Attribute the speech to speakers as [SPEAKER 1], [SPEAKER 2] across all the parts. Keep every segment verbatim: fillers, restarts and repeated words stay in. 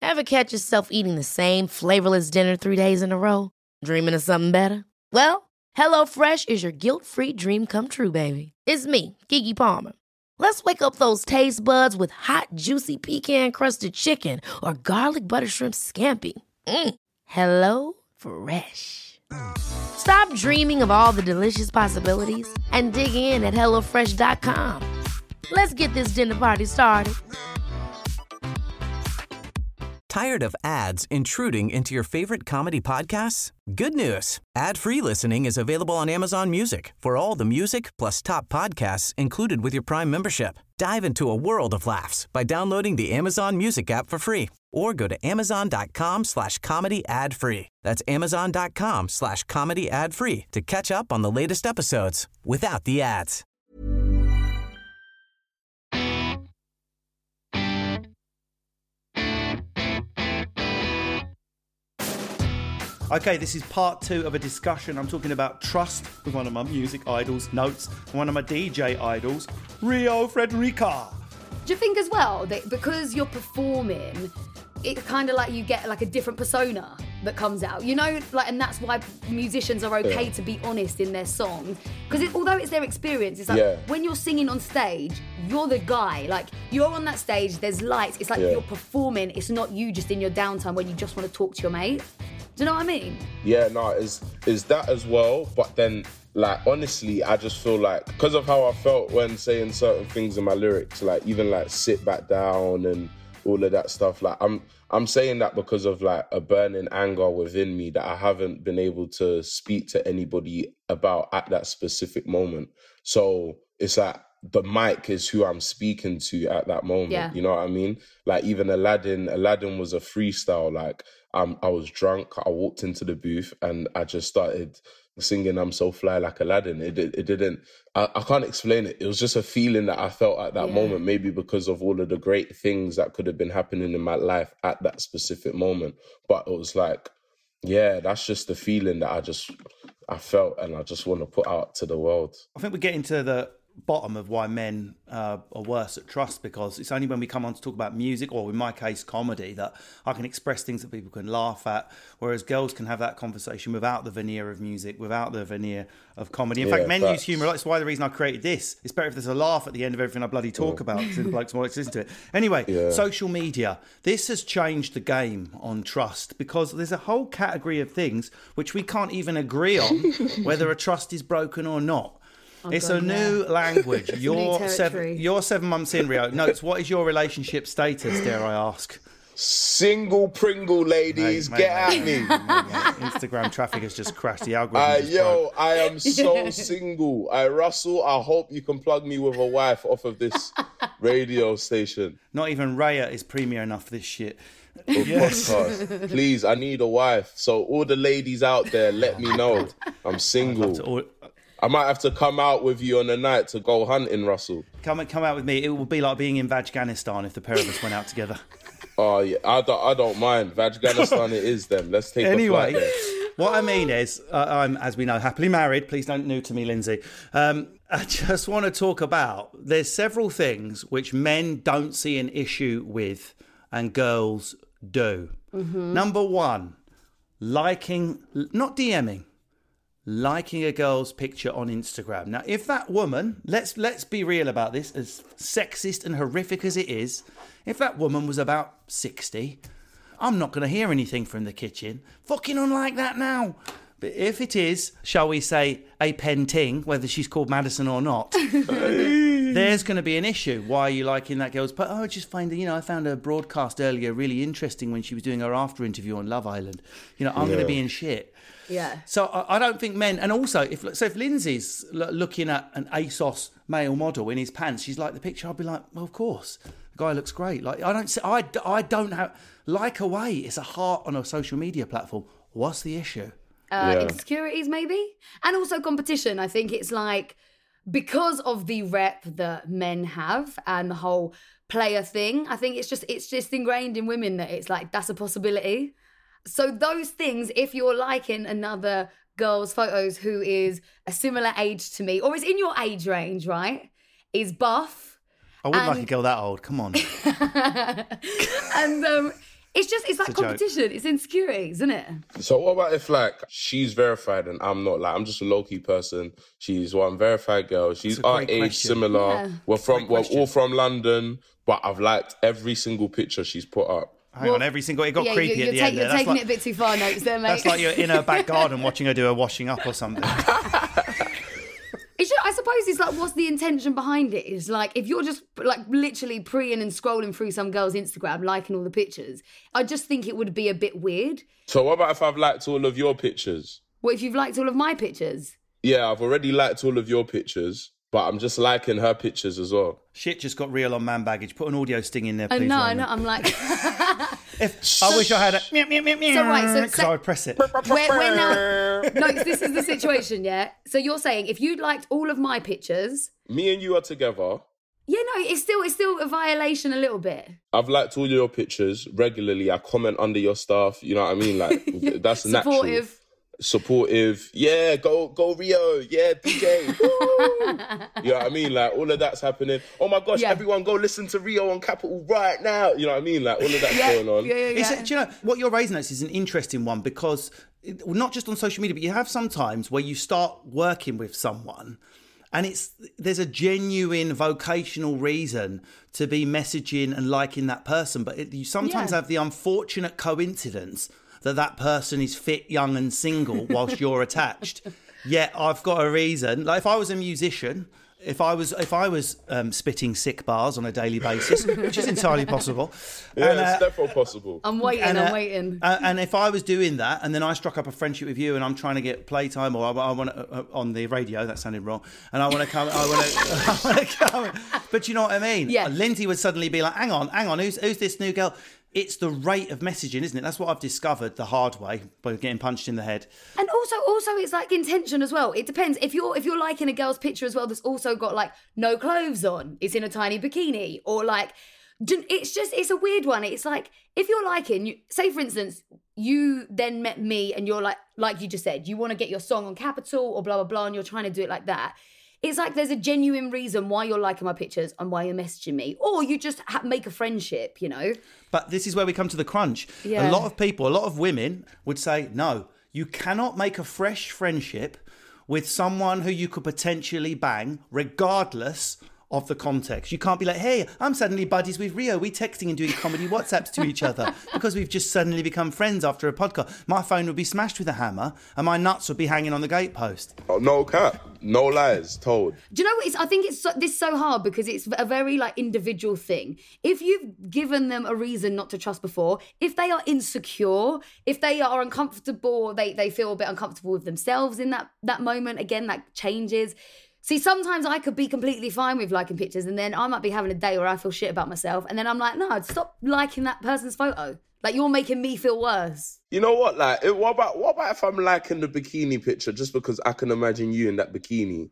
[SPEAKER 1] Ever catch yourself eating the same flavorless dinner three days in a row? Dreaming of something better? Well, HelloFresh is your guilt-free dream come true, baby. It's me, Keke Palmer. Let's wake up those taste buds with hot, juicy pecan-crusted chicken or garlic butter shrimp scampi. Mm. Hello Fresh. Stop dreaming of all the delicious possibilities and dig in at hello fresh dot com. Let's get this dinner party started.
[SPEAKER 2] Tired of ads intruding into your favorite comedy podcasts? Good news. Ad-free listening is available on Amazon Music for all the music plus top podcasts included with your Prime membership. Dive into a world of laughs by downloading the Amazon Music app for free or go to amazon.com slash comedy ad free. That's amazon.com slash comedy ad free to catch up on the latest episodes without the ads.
[SPEAKER 3] Okay, this is part two of a discussion. I'm talking about trust with one of my music idols, Notes, and one of my D J idols, Rio Frederica.
[SPEAKER 4] Do you think as well that because you're performing, it's kind of like you get like a different persona that comes out, you know, like, and that's why musicians are okay yeah. to be honest in their songs, because it, although it's their experience, it's like yeah. when you're singing on stage, you're the guy, like you're on that stage, there's lights, it's like yeah. you're performing, it's not you just in your downtime when you just want to talk to your mate. Do you know what I mean?
[SPEAKER 5] Yeah, no, is is that as well, but then, like, honestly, I just feel like, because of how I felt when saying certain things in my lyrics, like, even, like, sit back down and all of that stuff, like, I'm I'm saying that because of, like, a burning anger within me that I haven't been able to speak to anybody about at that specific moment. So it's like, the mic is who I'm speaking to at that moment. Yeah. You know what I mean? Like, even Aladdin, Aladdin was a freestyle. Like, um, I was drunk. I walked into the booth and I just started singing "I'm So Fly Like Aladdin." It, it, it didn't, I, I can't explain it. It was just a feeling that I felt at that yeah. moment, maybe because of all of the great things that could have been happening in my life at that specific moment. But it was like, yeah, that's just the feeling that I just, I felt, and I just want to put out to the world.
[SPEAKER 3] I think we get into the bottom of why men uh, are worse at trust, because it's only when we come on to talk about music, or in my case comedy, that I can express things that people can laugh at, whereas girls can have that conversation without the veneer of music, without the veneer of comedy. In yeah, fact, men facts. use humour. That's why the reason I created this. It's better if there's a laugh at the end of everything I bloody talk yeah. about, so the blokes might listen to it. Anyway, yeah. social media. This has changed the game on trust, because there's a whole category of things which we can't even agree on whether a trust is broken or not. Oh, it's God, a new yeah. language. You're new seven. You're seven months in, Rio. Notes. What is your relationship status? Dare I ask?
[SPEAKER 5] Single Pringle, ladies, mate, get mate, at me.
[SPEAKER 3] Mate, mate. Instagram traffic has just crashed. The algorithm.
[SPEAKER 5] Uh,
[SPEAKER 3] just
[SPEAKER 5] yo,
[SPEAKER 3] broke.
[SPEAKER 5] I am so single. I Russell. I hope you can plug me with a wife off of this radio station.
[SPEAKER 3] Not even Raya is premier enough for this shit.
[SPEAKER 5] Yes. Podcast. Please, I need a wife. So all the ladies out there, let me know. I'm single. I might have to come out with you on a night to go hunting, Russell.
[SPEAKER 3] Come come out with me. It would be like being in Afghanistan if the pair of us went out together.
[SPEAKER 5] Oh, yeah. I don't, I don't mind. Afghanistan it is then. Let's take
[SPEAKER 3] anyway,
[SPEAKER 5] a flight there.
[SPEAKER 3] What I mean is, uh, I'm, as we know, happily married. Please don't new to me, Lindsay. Um, I just want to talk about, there's several things which men don't see an issue with and girls do. Mm-hmm. Number one, liking, not DMing, liking a girl's picture on Instagram. Now, if that woman, let's let's be real about this, as sexist and horrific as it is, if that woman was about sixty, I'm not going to hear anything from the kitchen. Fucking unlike that now. But if it is, shall we say, a penting, whether she's called Madison or not, there's going to be an issue. Why are you liking that girl's post? Oh, I just find, you know, I found her broadcast earlier really interesting when she was doing her after interview on Love Island. You know, I'm yeah. going to be in shit.
[SPEAKER 4] Yeah.
[SPEAKER 3] So I, I don't think men, and also if so if Lindsay's l- looking at an ASOS male model in his pants, she's like the picture. I'll be like, well, of course, the guy looks great. Like I don't, I, I don't have like away. It's a heart on a social media platform. What's the issue?
[SPEAKER 4] Uh, yeah. Insecurities, maybe, and also competition. I think it's like because of the rep that men have and the whole player thing. I think it's just it's just ingrained in women that it's like that's a possibility. So those things, if you're liking another girl's photos who is a similar age to me, or is in your age range, right, is buff.
[SPEAKER 3] I wouldn't and... like a girl that old, come on.
[SPEAKER 4] and um, It's just, it's like
[SPEAKER 3] It's a
[SPEAKER 4] competition. Joke. It's insecurity, isn't it?
[SPEAKER 5] So what about if, like, she's verified and I'm not? Like, I'm just a low-key person. She's one verified girl. She's our age, question. similar. Yeah. We're from, we're all from London, but I've liked every single picture she's put up.
[SPEAKER 3] Hang well, on, every single... It got
[SPEAKER 4] yeah,
[SPEAKER 3] creepy
[SPEAKER 4] you're,
[SPEAKER 3] at the
[SPEAKER 4] take,
[SPEAKER 3] end.
[SPEAKER 4] You're
[SPEAKER 3] there.
[SPEAKER 4] taking
[SPEAKER 3] like,
[SPEAKER 4] it a bit too far, notes there, mate.
[SPEAKER 3] That's like you're in her back garden watching her do her washing up or something.
[SPEAKER 4] It's just, I suppose it's like, what's the intention behind it? Is like, if you're just like literally preying and scrolling through some girl's Instagram, liking all the pictures, I just think it would be a bit weird.
[SPEAKER 5] So what about if I've liked all of your pictures?
[SPEAKER 4] What if you've liked all of my pictures?
[SPEAKER 5] Yeah, I've already liked all of your pictures, but I'm just liking her pictures as well.
[SPEAKER 3] Shit just got real on Man Baggage. Put an audio sting in there, please.
[SPEAKER 4] Uh, no, I know. I'm like...
[SPEAKER 3] If, I wish I had a... Meow, meow, meow, meow,
[SPEAKER 4] so, right, so...
[SPEAKER 3] Because I would press it.
[SPEAKER 4] We're, we're now... No, this is the situation, yeah? So you're saying, if you'd liked all of my pictures...
[SPEAKER 5] Me and you are together.
[SPEAKER 4] Yeah, no, it's still it's still a violation a little bit.
[SPEAKER 5] I've liked all your pictures regularly. I comment under your stuff. You know what I mean? Like, that's natural.
[SPEAKER 4] Supportive.
[SPEAKER 5] Supportive, yeah, go go Rio, yeah, D J, woo. You know what I mean? Like, all of that's happening. Oh my gosh, yeah. Everyone go listen to Rio on Capital right now. You know what I mean? Like, all of that's
[SPEAKER 4] yeah.
[SPEAKER 5] going on.
[SPEAKER 4] Yeah, yeah, yeah.
[SPEAKER 3] It's, do you know, what you're raising us is an interesting one because, it, not just on social media, but you have sometimes where you start working with someone and it's there's a genuine vocational reason to be messaging and liking that person, but it, you sometimes yeah. have the unfortunate coincidence that that person is fit, young and single whilst you're attached. Yet I've got a reason. Like if I was a musician, if I was if I was um, spitting sick bars on a daily basis, which is entirely possible.
[SPEAKER 5] Yeah,
[SPEAKER 3] and, uh,
[SPEAKER 5] it's definitely possible.
[SPEAKER 4] I'm waiting,
[SPEAKER 3] and, uh,
[SPEAKER 4] I'm waiting.
[SPEAKER 3] Uh, and if I was doing that and then I struck up a friendship with you and I'm trying to get playtime or I, I want to, uh, on the radio, that sounded wrong, and I want to come, I want to, I want to come. But you know what I mean?
[SPEAKER 4] Yeah.
[SPEAKER 3] Lindsay would suddenly be like, hang on, hang on, who's, who's this new girl? It's the rate of messaging, isn't it? That's what I've discovered the hard way by getting punched in the head.
[SPEAKER 4] And also, also, it's like intention as well. It depends if you're if you're liking a girl's picture as well. That's also got like no clothes on. It's in a tiny bikini, or like it's just it's a weird one. It's like if you're liking, you, say for instance, you then met me and you're like like you just said, you want to get your song on Capital or blah blah blah, and you're trying to do it like that. It's like there's a genuine reason why you're liking my pictures and why you're messaging me. Or you just ha- make a friendship, you know?
[SPEAKER 3] But this is where we come to the crunch.
[SPEAKER 4] Yeah.
[SPEAKER 3] A lot of people, a lot of women would say, no, you cannot make a fresh friendship with someone who you could potentially bang regardless of the context. You can't be like, hey, I'm suddenly buddies with Rio. We're texting and doing comedy WhatsApps to each other because we've just suddenly become friends after a podcast. My phone would be smashed with a hammer and my nuts would be hanging on the gatepost.
[SPEAKER 5] Oh, no cap. No lies told.
[SPEAKER 4] Do you know what? It's, I think it's so, this is so hard because it's a very like individual thing. If you've given them a reason not to trust before, if they are insecure, if they are uncomfortable, they, they feel a bit uncomfortable with themselves in that, that moment, again, that changes. See, sometimes I could be completely fine with liking pictures and then I might be having a day where I feel shit about myself and then I'm like, no, stop liking that person's photo. Like, you're making me feel worse.
[SPEAKER 5] You know what? Like, it, what about what about if I'm liking the bikini picture just because I can imagine you in that bikini?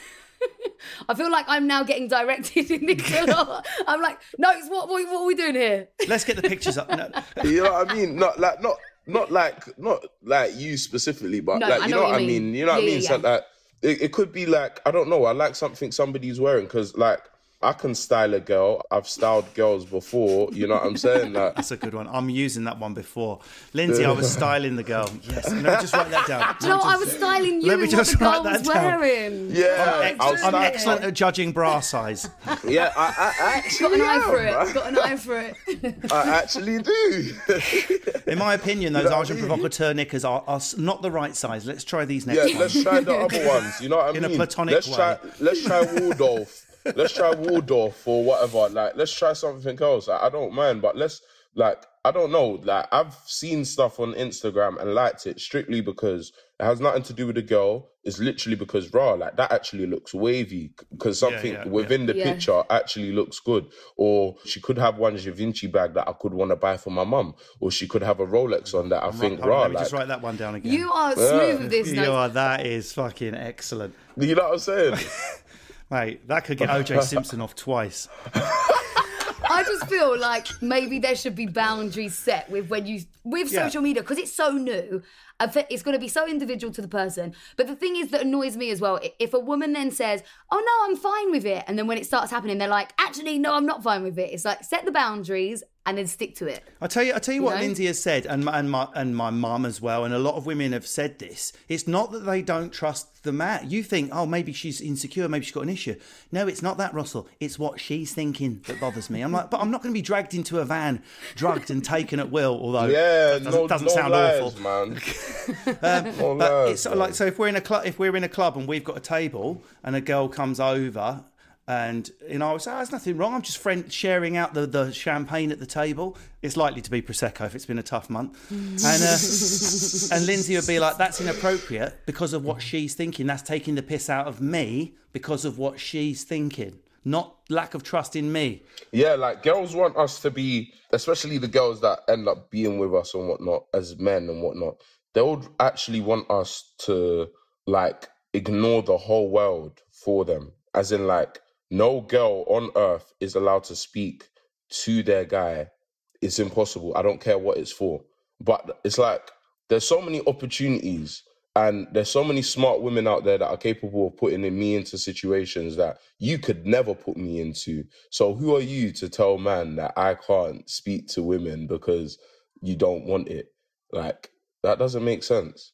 [SPEAKER 4] I feel like I'm now getting directed in this a lot. I'm like, no, it's what, what, what are we doing here?
[SPEAKER 3] Let's get the pictures up. No.
[SPEAKER 5] You know what I mean? Not like not not like not like you specifically, but
[SPEAKER 4] no,
[SPEAKER 5] like
[SPEAKER 4] I
[SPEAKER 5] you
[SPEAKER 4] know
[SPEAKER 5] know
[SPEAKER 4] what
[SPEAKER 5] what I
[SPEAKER 4] you
[SPEAKER 5] mean.
[SPEAKER 4] mean.
[SPEAKER 5] You know what
[SPEAKER 4] yeah,
[SPEAKER 5] I mean?
[SPEAKER 4] Yeah,
[SPEAKER 5] So
[SPEAKER 4] yeah.
[SPEAKER 5] like it, it could be like I don't know. I like something somebody's wearing because like. I can style a girl. I've styled girls before. You know what I'm saying? Like,
[SPEAKER 3] that's a good one. I'm using that one before. Lindsay, I was styling the girl. Yes. Let me just write that down.
[SPEAKER 4] Do you know what? I was styling you
[SPEAKER 3] Let me
[SPEAKER 4] and
[SPEAKER 3] just
[SPEAKER 4] what the
[SPEAKER 3] write
[SPEAKER 4] girl
[SPEAKER 3] that
[SPEAKER 4] was
[SPEAKER 3] down.
[SPEAKER 4] wearing.
[SPEAKER 5] Yeah.
[SPEAKER 3] I'm, ex- I'm excellent at judging bra size.
[SPEAKER 5] Yeah, I, I actually
[SPEAKER 4] Got an eye
[SPEAKER 5] am,
[SPEAKER 4] for it.
[SPEAKER 5] man.
[SPEAKER 4] Got an eye for it.
[SPEAKER 5] I actually do.
[SPEAKER 3] In my opinion, those
[SPEAKER 5] You know
[SPEAKER 3] Agent
[SPEAKER 5] what I mean?
[SPEAKER 3] Provocateur knickers are, are not the right size. Let's try these next
[SPEAKER 5] Yeah,
[SPEAKER 3] ones.
[SPEAKER 5] let's try the other ones. You know what I
[SPEAKER 3] In a
[SPEAKER 5] mean?
[SPEAKER 3] platonic
[SPEAKER 5] let's
[SPEAKER 3] way.
[SPEAKER 5] try. Let's try Waldorf. Let's try Waldorf or whatever. Like, let's try something else. Like, I don't mind, but let's like. I don't know. Like, I've seen stuff on Instagram and liked it strictly because it has nothing to do with the girl. It's literally because raw. Like, that actually looks wavy because something
[SPEAKER 3] Yeah, yeah,
[SPEAKER 5] within
[SPEAKER 3] yeah.
[SPEAKER 5] the
[SPEAKER 4] Yeah.
[SPEAKER 5] picture actually looks good. Or she could have one Givenchy bag that I could want to buy for my mum. Or she could have a Rolex on that I think
[SPEAKER 3] Hold on,
[SPEAKER 5] raw.
[SPEAKER 3] let me
[SPEAKER 5] Like,
[SPEAKER 3] just write that one down again.
[SPEAKER 4] You are smooth with this.
[SPEAKER 3] You
[SPEAKER 4] No,
[SPEAKER 3] are, that is fucking excellent.
[SPEAKER 5] you know what I'm saying?
[SPEAKER 3] Mate, that could get O J Simpson off twice.
[SPEAKER 4] I just feel like maybe there should be boundaries set with when you with
[SPEAKER 3] Yeah.
[SPEAKER 4] social media because it's so new. I fe- It's going to be so individual to the person. But the thing is that annoys me as well, i- if a woman then says, oh no, I'm fine with it. And then when it starts happening, they're like, actually, no, I'm not fine with it. It's like, set the boundaries and then stick to it.
[SPEAKER 3] I tell you, I tell you, you what
[SPEAKER 4] know?
[SPEAKER 3] Lindsay has said, and and my and my mum as well, and a lot of women have said this. It's not that they don't trust the man. You think, oh, maybe she's insecure, maybe she's got an issue. No, it's not that, Russell. It's what she's thinking that bothers me. I'm like, but I'm not going to be dragged into a van, drugged and taken at will. Although
[SPEAKER 5] yeah,
[SPEAKER 3] that doesn't,
[SPEAKER 5] no,
[SPEAKER 3] doesn't
[SPEAKER 5] no
[SPEAKER 3] sound
[SPEAKER 5] lies,
[SPEAKER 3] awful,
[SPEAKER 5] man.
[SPEAKER 3] um,
[SPEAKER 5] no
[SPEAKER 3] but
[SPEAKER 5] lies,
[SPEAKER 3] it's sort of like, so if we're in a club, if we're in a club and we've got a table and a girl comes over. And, you know, I was like, oh, there's nothing wrong. I'm just friend sharing out the, the champagne at the table. It's likely to be Prosecco if it's been a tough month. and uh, and Lindsay would be like, that's inappropriate because of what she's thinking. That's taking the piss out of me because of what she's thinking. Not lack of trust in me.
[SPEAKER 5] Yeah, like girls want us to be, especially the girls that end up being with us and whatnot, as men and whatnot. They would actually want us to, like, ignore the whole world for them. As in, like, no girl on earth is allowed to speak to their guy. It's impossible. I don't care what it's for. But it's like, there's so many opportunities and there's so many smart women out there that are capable of putting me into situations that you could never put me into. So who are you to tell man that I can't speak to women because you don't want it? Like, that doesn't make sense.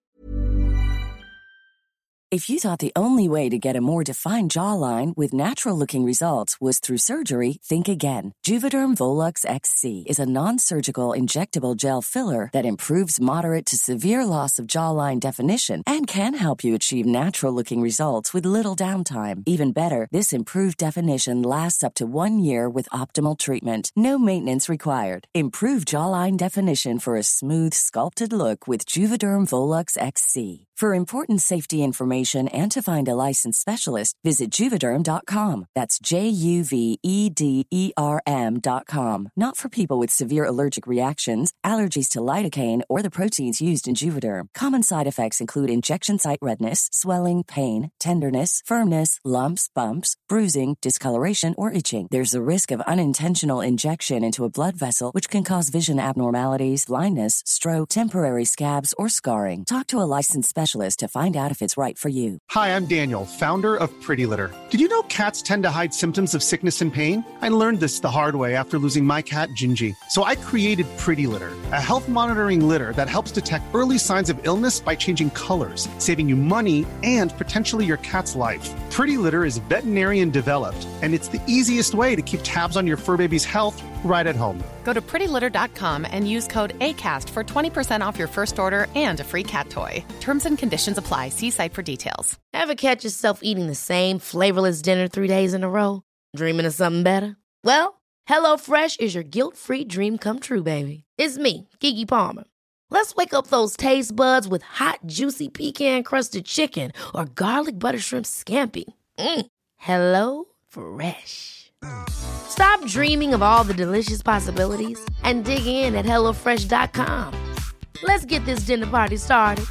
[SPEAKER 6] If you thought the only way to get a more defined jawline with natural-looking results was through surgery, think again. Juvederm Volux X C is a non-surgical injectable gel filler that improves moderate to severe loss of jawline definition and can help you achieve natural-looking results with little downtime. Even better, this improved definition lasts up to one year with optimal treatment. No maintenance required. Improve jawline definition for a smooth, sculpted look with Juvederm Volux X C. For important safety information and to find a licensed specialist, visit Juvederm dot com. That's J U V E D E R M dot com. Not for people with severe allergic reactions, allergies to lidocaine, or the proteins used in Juvederm. Common side effects include injection site redness, swelling, pain, tenderness, firmness, lumps, bumps, bruising, discoloration, or itching. There's a risk of unintentional injection into a blood vessel, which can cause vision abnormalities, blindness, stroke, temporary scabs, or scarring. Talk to a licensed specialist to find out if it's right for you.
[SPEAKER 7] Hi, I'm Daniel, founder of Pretty Litter. Did you know cats tend to hide symptoms of sickness and pain? I learned this the hard way after losing my cat, Gingy. So I created Pretty Litter, a health monitoring litter that helps detect early signs of illness by changing colors, saving you money and potentially your cat's life. Pretty Litter is veterinarian developed, and it's the easiest way to keep tabs on your fur baby's health right at home.
[SPEAKER 8] Go to pretty litter dot com and use code ACAST for twenty percent off your first order and a free cat toy. Terms and conditions apply. See site for details.
[SPEAKER 1] Ever catch yourself eating the same flavorless dinner three days in a row? Dreaming of something better? Well, HelloFresh is your guilt-free dream come true, baby. It's me, Keke Palmer. Let's wake up those taste buds with hot, juicy pecan-crusted chicken or garlic butter shrimp scampi. Mm. Hello Fresh. Stop dreaming of all the delicious possibilities and dig in at hello fresh dot com. Let's get this dinner party started.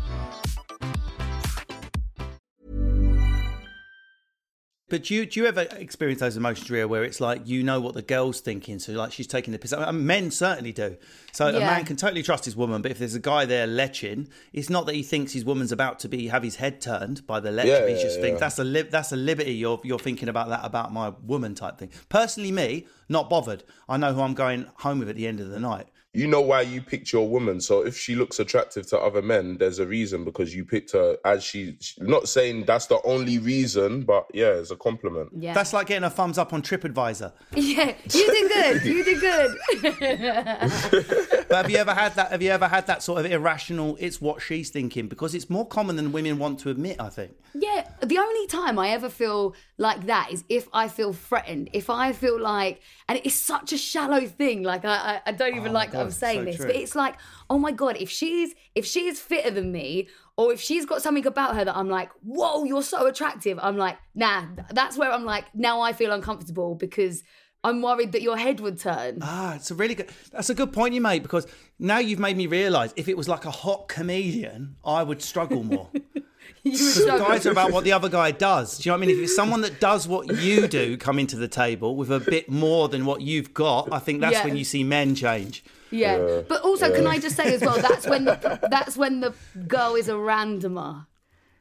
[SPEAKER 3] But do you, do you ever experience those emotions, Ria, where it's like, you know what the girl's thinking, so like she's taking the piss? I mean, men certainly do. So yeah. A man can totally trust his woman, but if there's a guy there leching, it's not that he thinks his woman's about to be have his head turned by the lech.
[SPEAKER 5] Yeah,
[SPEAKER 3] he
[SPEAKER 5] yeah,
[SPEAKER 3] just
[SPEAKER 5] yeah.
[SPEAKER 3] thinks that's a li- that's a liberty. You're you're thinking about that about my woman type thing. Personally, me, not bothered. I know who I'm going home with at the end of the night.
[SPEAKER 5] You know why you picked your woman. So if she looks attractive to other men, there's a reason because you picked her as she... Not saying that's the only reason, but yeah, it's a compliment.
[SPEAKER 4] Yeah.
[SPEAKER 3] That's like getting a thumbs up on TripAdvisor.
[SPEAKER 4] Yeah, you did good. You did good.
[SPEAKER 3] But have you ever had that? Have you ever had that sort of irrational, it's what she's thinking? Because it's more common than women want to admit, I think.
[SPEAKER 4] Yeah, the only time I ever feel like that is if I feel threatened. If I feel like, and it's such a shallow thing. Like I, I, I don't even
[SPEAKER 3] Oh,
[SPEAKER 4] like
[SPEAKER 3] God,
[SPEAKER 4] I'm saying
[SPEAKER 3] so
[SPEAKER 4] this,
[SPEAKER 3] true.
[SPEAKER 4] but it's like, oh my God, if she's if she's fitter than me, or if she's got something about her that I'm like, whoa, you're so attractive. I'm like, nah. That's where I'm like, now I feel uncomfortable because I'm worried that your head would turn.
[SPEAKER 3] Ah, it's a really good. That's a good point you made, because now you've made me realise if it was like a hot comedian, I would struggle more. Because guys are about what the other guy does. Do you know what I mean? If it's someone that does what you do come into the table with a bit more than what you've got, I think that's
[SPEAKER 4] Yeah.
[SPEAKER 3] when you see men change.
[SPEAKER 4] Yeah,
[SPEAKER 5] Yeah.
[SPEAKER 4] but also, can I just say as well, that's when the that's when the girl is a randomer.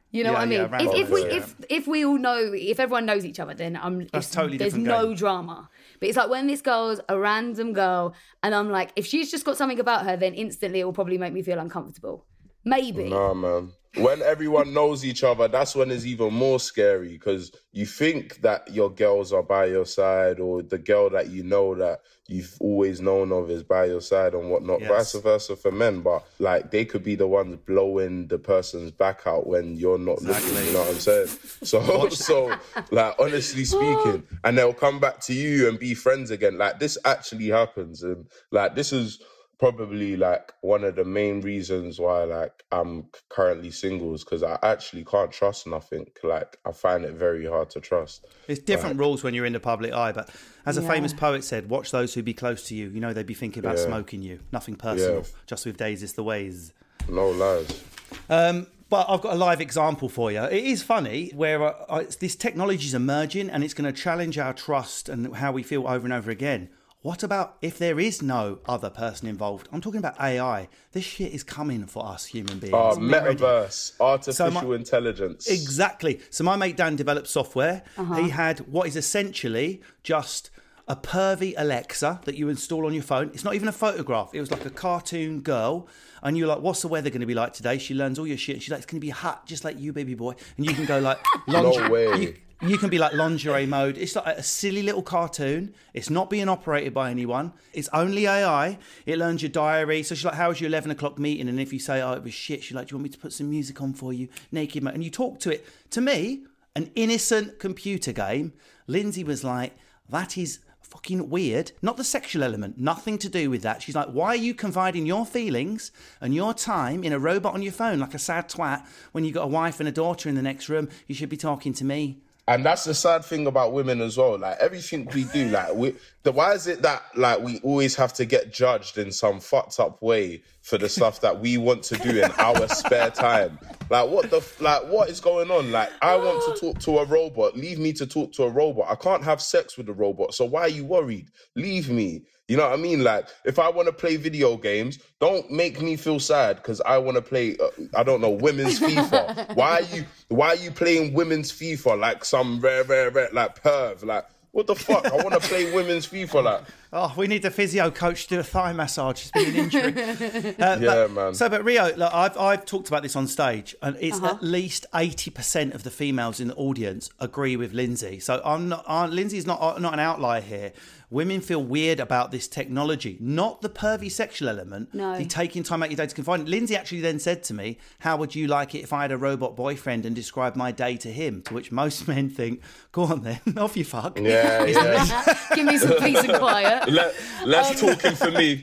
[SPEAKER 4] You know
[SPEAKER 3] Yeah,
[SPEAKER 4] what I mean?
[SPEAKER 3] yeah, around
[SPEAKER 4] if, if
[SPEAKER 3] the
[SPEAKER 4] we
[SPEAKER 3] world,
[SPEAKER 4] if if we all know, if everyone knows each other, then I'm
[SPEAKER 3] That's
[SPEAKER 4] it's,
[SPEAKER 3] totally
[SPEAKER 4] there's
[SPEAKER 3] different
[SPEAKER 4] no
[SPEAKER 3] game.
[SPEAKER 4] drama. But it's like when this girl's a random girl, and I'm like, if she's just got something about her, then instantly it will probably make me feel uncomfortable. Maybe.
[SPEAKER 5] Nah, man. When everyone knows each other, that's when it's even more scary because you think that your girls are by your side or the girl that you know that you've always known of is by your side and whatnot,
[SPEAKER 3] Yes.
[SPEAKER 5] vice versa for men. But, like, they could be the ones blowing the person's back out when you're not
[SPEAKER 3] Exactly.
[SPEAKER 5] looking, you know what I'm saying? So, so, like, honestly speaking, and they'll come back to you and be friends again. Like, this actually happens. And, like, this is probably like one of the main reasons why like I'm currently single is because I actually can't trust nothing. Like I find it very hard to trust.
[SPEAKER 3] It's different
[SPEAKER 5] Like,
[SPEAKER 3] rules when you're in the public eye, but as a
[SPEAKER 4] Yeah.
[SPEAKER 3] famous poet said, watch those who be close to you. You know they'd be thinking about
[SPEAKER 5] Yeah.
[SPEAKER 3] smoking you. Nothing personal,
[SPEAKER 5] Yeah.
[SPEAKER 3] just with days is the ways.
[SPEAKER 5] no lies.
[SPEAKER 3] Um, but I've got a live example for you. It is funny where uh, uh, it's, this technology is emerging and it's going to challenge our trust and how we feel over and over again. What about if there is no other person involved? I'm talking about A I. This shit is coming for us human beings.
[SPEAKER 5] Uh,
[SPEAKER 3] Get ready.
[SPEAKER 5] metaverse, artificial
[SPEAKER 3] So my-
[SPEAKER 5] intelligence.
[SPEAKER 3] Exactly. So my mate Dan developed software.
[SPEAKER 4] Uh-huh.
[SPEAKER 3] He had what is essentially just a pervy Alexa that you install on your phone. It's not even a photograph. It was like a cartoon girl. And you're like, what's the weather going to be like today? She learns all your shit. And she's like, it's going to be hot, just like you, baby boy. And you can go like...
[SPEAKER 5] No
[SPEAKER 3] lingerie-
[SPEAKER 5] way.
[SPEAKER 3] You, you can be like lingerie mode. It's like a silly little cartoon. It's not being operated by anyone. It's only A I. It learns your diary. So she's like, how was your eleven o'clock meeting? And if you say, oh, it was shit, she's like, do you want me to put some music on for you? Naked mode. And you talk to it. To me, an innocent computer game. Lindsay was like, that is fucking weird. Not the sexual element. Nothing to do with that. She's like, why are you confiding your feelings and your time in a robot on your phone like a sad twat when you've got a wife and a daughter in the next room? You should be talking to me.
[SPEAKER 5] And that's the sad thing about women as well. Like everything we do, like we, the why is it that like we always have to get judged in some fucked up way for the stuff that we want to do in our spare time? Like what the like what is going on? Like I want to talk to a robot. Leave me to talk to a robot. I can't have sex with a robot. So why are you worried? Leave me. You know what I mean? Like, if I want to play video games, don't make me feel sad because I want to play, uh, I don't know, women's FIFA. Why are you Why are you playing women's FIFA like some rare, rare, rare, like perv? Like, what the fuck? I want to play women's FIFA. Like,
[SPEAKER 3] Oh, we need the physio coach to do a thigh massage. It's been an injury. Uh,
[SPEAKER 5] Yeah,
[SPEAKER 3] but,
[SPEAKER 5] man.
[SPEAKER 3] So, but Rio, look, I've I've talked about this on stage, and it's
[SPEAKER 4] Uh-huh.
[SPEAKER 3] at least eighty percent of the females in the audience agree with Lindsay. So I'm not. Uh, Lindsay's not not an outlier here. Women feel weird about this technology, not the pervy sexual element.
[SPEAKER 4] No.
[SPEAKER 3] The taking time out your day to confide. Lindsay actually then said to me, "How would you like it if I had a robot boyfriend and described my day to him?" To which most men think, "Go on then, off you fuck."
[SPEAKER 5] yeah, yeah.
[SPEAKER 4] Give me some peace and quiet.
[SPEAKER 5] Let, less talking for me.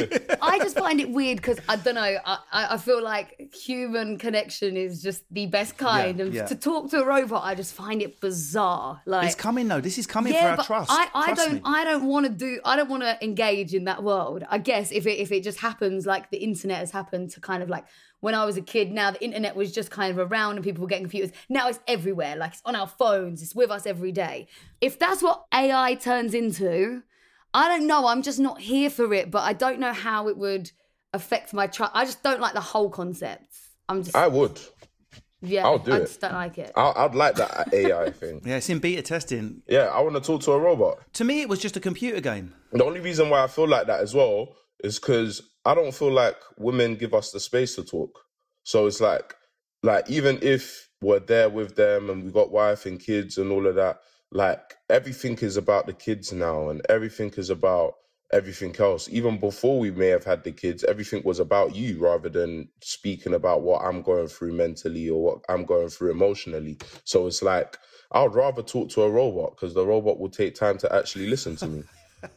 [SPEAKER 4] I just find it weird because I don't know. I, I I feel like human connection is just the best kind,
[SPEAKER 3] Yeah,
[SPEAKER 4] and
[SPEAKER 3] yeah.
[SPEAKER 4] to talk to a robot, I just find it bizarre. Like
[SPEAKER 3] It's coming though. This is coming
[SPEAKER 4] yeah,
[SPEAKER 3] for our
[SPEAKER 4] but
[SPEAKER 3] trust.
[SPEAKER 4] I, I
[SPEAKER 3] Trust
[SPEAKER 4] don't
[SPEAKER 3] me.
[SPEAKER 4] I don't want to do I don't want to engage in that world. I guess if it if it just happens like the internet has happened to kind of like when I was a kid. Now the internet was just kind of around and people were getting computers. Now it's everywhere. Like it's on our phones. It's with us every day. If that's what A I turns into, I don't know. I'm just not here for it. But I don't know how it would affect my trust. I just don't like the whole concept. I'm just
[SPEAKER 5] I would.
[SPEAKER 4] yeah.
[SPEAKER 5] I'll do
[SPEAKER 4] I
[SPEAKER 5] it.
[SPEAKER 4] just don't like it.
[SPEAKER 5] I, I'd like that A I thing.
[SPEAKER 3] Yeah, it's in beta testing.
[SPEAKER 5] Yeah, I want to talk to a robot.
[SPEAKER 3] To me, it was just a computer game.
[SPEAKER 5] The only reason why I feel like that as well is because I don't feel like women give us the space to talk. So it's like, like even if we're there with them and we got wife and kids and all of that, like everything is about the kids now and everything is about everything else. Even before we may have had the kids, everything was about you rather than speaking about what I'm going through mentally or what I'm going through emotionally. So it's like, I'd rather talk to a robot because the robot will take time to actually listen to me.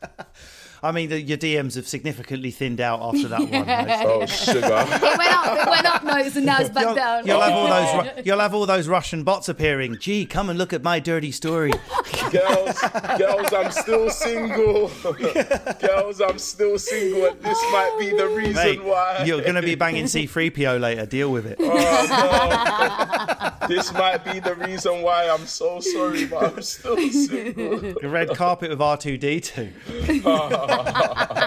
[SPEAKER 3] I mean, the, your D Ms have significantly thinned out after that one. Right?
[SPEAKER 5] Oh, sugar.
[SPEAKER 4] It went up. It went up notes and now it's back
[SPEAKER 3] You'll,
[SPEAKER 4] down.
[SPEAKER 3] you'll have all those. Ru- You'll have all those Russian bots appearing. Gee, come and look at my dirty story.
[SPEAKER 5] Girls, girls, I'm still single. Girls, I'm still single, and this might be the reason
[SPEAKER 3] Mate,
[SPEAKER 5] why.
[SPEAKER 3] you're going to be banging C three P O later. Deal with it.
[SPEAKER 5] Oh, no. This might be the reason why. I'm so sorry, but I'm still single.
[SPEAKER 3] The red carpet with R two D two.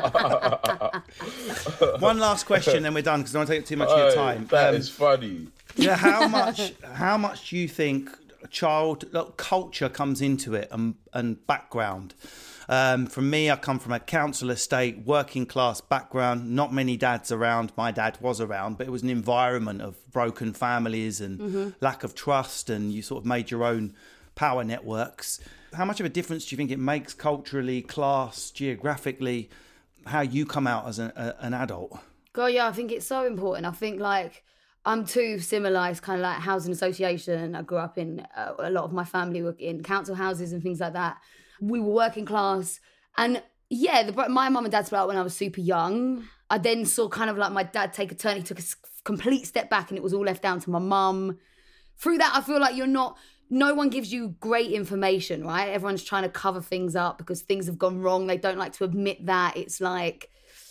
[SPEAKER 3] One last question, then we're done because I don't want to take up too much of your
[SPEAKER 5] Hey,
[SPEAKER 3] time.
[SPEAKER 5] That
[SPEAKER 3] Um,
[SPEAKER 5] is funny.
[SPEAKER 3] Yeah, how much? How much do you think child look, culture comes into it and and background? Um, from me, I come from a council estate, working class background. Not many dads around. My dad was around, but it was an environment of broken families and mm-hmm. lack of trust, and you sort of made your own power networks. How much of a difference do you think it makes culturally, class, geographically, how you come out as a, a, an adult?
[SPEAKER 4] God, yeah, I think it's so important. I think like I'm too similar. It's kind of like housing association. I grew up in uh, a lot of my family were in council houses and things like that. We were working class, and yeah, the, my mum and dad split up when I was super young. I then saw kind of like my dad take a turn. He took a complete step back, and it was all left down to my mum. Through that, I feel like you're not. No one gives you great information, right? Everyone's trying to cover things up because things have gone wrong. They don't like to admit that. It's like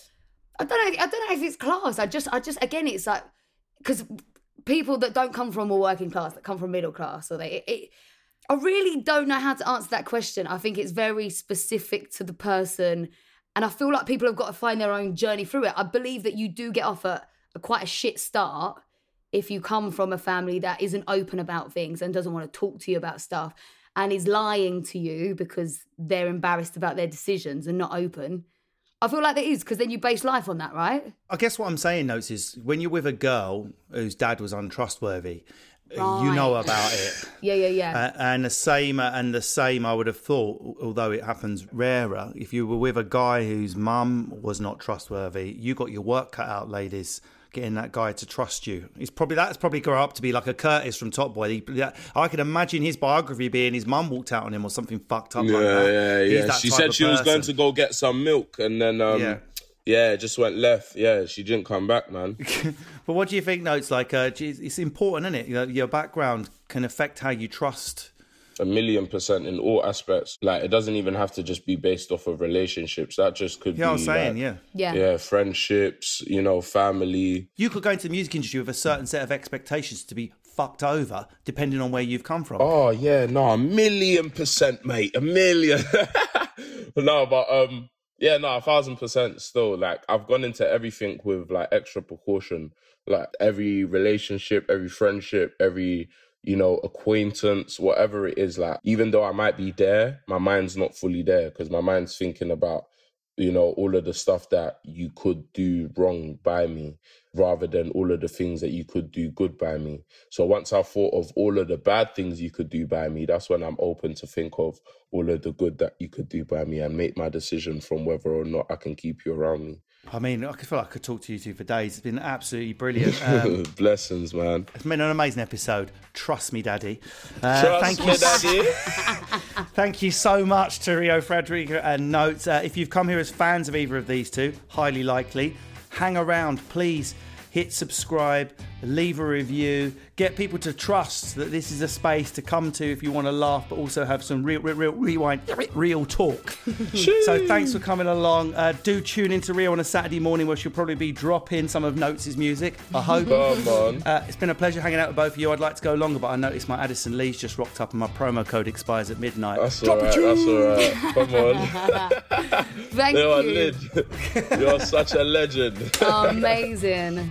[SPEAKER 4] I don't know. I don't know if it's class. I just, I just, again, it's like because people that don't come from a working class, that come from middle class, or they. It, it, I really don't know how to answer that question. I think it's very specific to the person. And I feel like people have got to find their own journey through it. I believe that you do get off at a, quite a shit start if you come from a family that isn't open about things and doesn't want to talk to you about stuff and is lying to you because they're embarrassed about their decisions and not open. I feel like there is, because then you base life on that, right?
[SPEAKER 3] I guess what I'm saying, Notes, is when you're with a girl whose dad was untrustworthy,
[SPEAKER 4] right.
[SPEAKER 3] you know about it.
[SPEAKER 4] yeah, yeah, yeah.
[SPEAKER 3] Uh, and the same, and the same, I would have thought, although it happens rarer, if you were with a guy whose mum was not trustworthy, you got your work cut out, ladies, getting that guy to trust you. He's probably that's probably grow up to be like a Curtis from Top Boy. He, I could imagine his biography being his mum walked out on him or something fucked up
[SPEAKER 5] yeah,
[SPEAKER 3] like that.
[SPEAKER 5] Yeah, yeah, yeah. She said she person. was going to go get some milk, and then um, yeah. Yeah, it just went left. Yeah, she didn't come back, man.
[SPEAKER 3] But what do you think, Notes? Like, uh, it's important, isn't it? You know, your background can affect how you trust.
[SPEAKER 5] A million percent in all aspects. Like, it doesn't even have to just be based off of relationships. That just could
[SPEAKER 3] yeah,
[SPEAKER 5] be.
[SPEAKER 3] I was saying,
[SPEAKER 5] like,
[SPEAKER 3] yeah.
[SPEAKER 4] yeah.
[SPEAKER 5] Yeah, friendships, you know, family.
[SPEAKER 3] You could go into the music industry with a certain set of expectations to be fucked over, depending on where you've come from.
[SPEAKER 5] Oh, yeah, no, a million percent, mate. A million. No, but, um, yeah, no, a thousand percent still. Like, I've gone into everything with, like, extra precaution. Like, every relationship, every friendship, every, you know, acquaintance, whatever it is, like, even though I might be there, my mind's not fully there because my mind's thinking about, you know, all of the stuff that you could do wrong by me rather than all of the things that you could do good by me. So once I thought of all of the bad things you could do by me, that's when I'm open to think of all of the good that you could do by me and make my decision from whether or not I can keep you around me.
[SPEAKER 3] I mean, I feel like I could talk to you two for days. It's been absolutely brilliant. Um,
[SPEAKER 5] Blessings, man.
[SPEAKER 3] It's been an amazing episode. Trust me, Daddy. Uh,
[SPEAKER 5] Trust
[SPEAKER 3] thank
[SPEAKER 5] me,
[SPEAKER 3] you.
[SPEAKER 5] Daddy.
[SPEAKER 3] Thank you so much to Rio Frederica and Notes. Uh, if you've come here as fans of either of these two, highly likely, hang around, please. Hit subscribe, leave a review, get people to trust that this is a space to come to if you want to laugh, but also have some real, real, real rewind, real talk. So thanks for coming along. Uh, do tune into Rio on a Saturday morning where she'll probably be dropping some of Notes' music, I hope.
[SPEAKER 5] Come on.
[SPEAKER 3] Uh, it's been a pleasure hanging out with both of you. I'd like to go longer, but I noticed my Addison Lee's just rocked up and my promo code expires at midnight.
[SPEAKER 5] That's
[SPEAKER 3] Drop
[SPEAKER 5] all right, that's all right. Come on.
[SPEAKER 4] Thank
[SPEAKER 5] You're
[SPEAKER 4] you.
[SPEAKER 5] a leg- You're such a legend.
[SPEAKER 4] Amazing.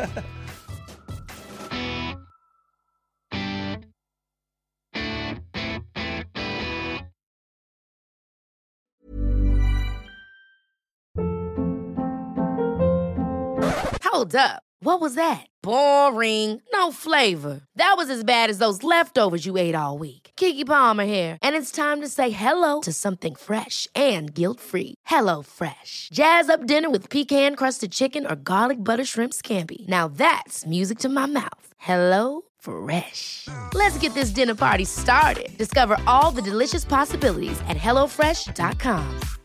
[SPEAKER 1] Hold up. What was that? Boring. No flavor. That was as bad as those leftovers you ate all week. Keke Palmer here, and it's time to say hello to something fresh and guilt-free. Hello Fresh. Jazz up dinner with pecan-crusted chicken or garlic butter shrimp scampi. Now that's music to my mouth. Hello Fresh. Let's get this dinner party started. Discover all the delicious possibilities at hello fresh dot com.